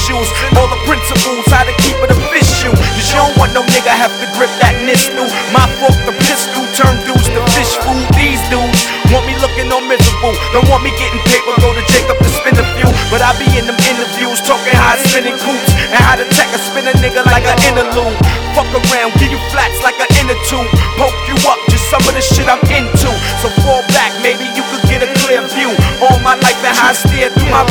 issues. All the principles, how to keep it official. Cause you don't want no nigga have to grip that nistle. My fork the pistol, turn dudes to fish food. These dudes want me looking all miserable, don't want me getting paper, go to Jacob to spin a few. But I be in them interviews talking how I spinning coops and how to tech a spin a nigga like an interlude. Fuck around, give you flats like an inner tube, poke you up, just some of the shit I'm into. So fall back, maybe you could get a clear view. All my life and how I steer through my